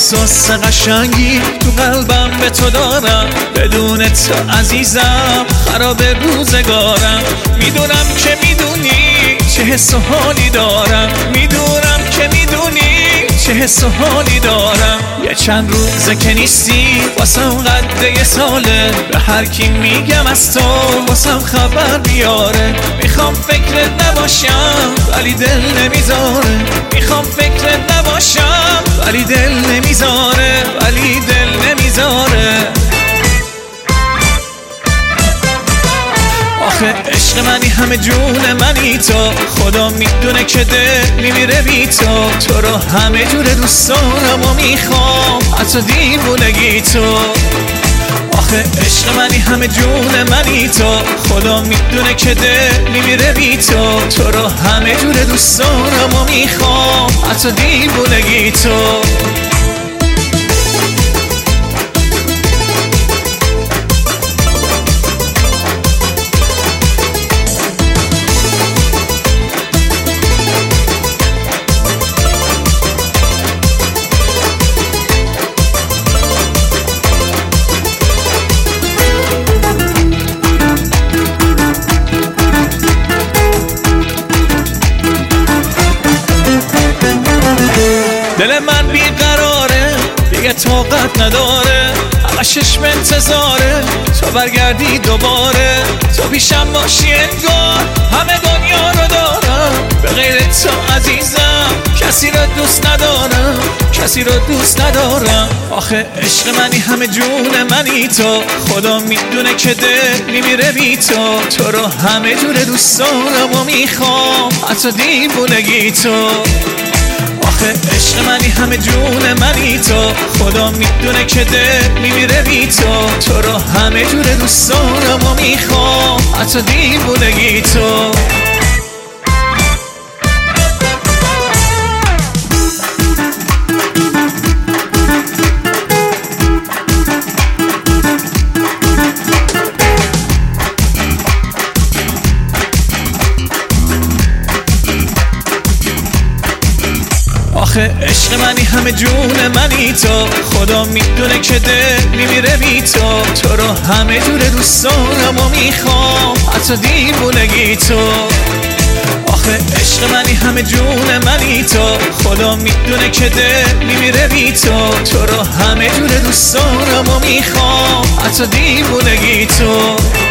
احساس قشنگی تو قلبم به تو دارم، بدون تو عزیزم خراب روزگارم. میدونم که میدونی چه حس و حالی دارم، میدونم که میدونی چه حس و حالی دارم. یه چند روزه که نیستی واسم قد یه ساله، به هر کی میگم از تو واسم خبر بیاره. میخوام فکرت نباشم ولی دل نمیذاره، میخوام فکرت نباشم ولی دل نمیذاره، ولی دل نمیذاره. آخه عشق منی، همه جون منی تو، خدا میدونه که دل میمیره بی تو. تو رو همه جور دوست دارم و میخوام، حتی دیوونگی تو. آخه عشق منی، همه جون منی تو، خدا میدونه که دل میمیره بی تو. تو رو همه جور دوست دارم و میخوام، حتی دیوونگی تو. دل من بیقراره، دیگه طاقت نداره، همه چشم انتظاره تو برگردی دوباره. تو پیشم باشی انگار همه دنیا رو دارم، به غیر تو عزیزم کسی رو دوست ندارم، کسی رو دوست ندارم. آخه عشق منی، همه جون منی تو، خدا میدونه که دل میمیره بی تو. تو رو همه جور دوست دارم و میخوام، حتی دیوونگی تو. آخه عشق منی، همه جون منی تو، خدا میدونه که دل میمیره بی تو. تو رو همه جور دوست دارم و میخوام، حتی دیوونگی تو. آخه عشق منی، همه جون منی تو، خدا میدونه که دل میمیره بی تو. تو رو همه جور دوست دارم و میخوام، حتی دیوونگی تو. آخه عشق منی، همه جون منی تو، خدا میدونه که دل میمیره بی تو. تو رو همه جور دوست دارم و میخوام، حتی دیوونگی تو.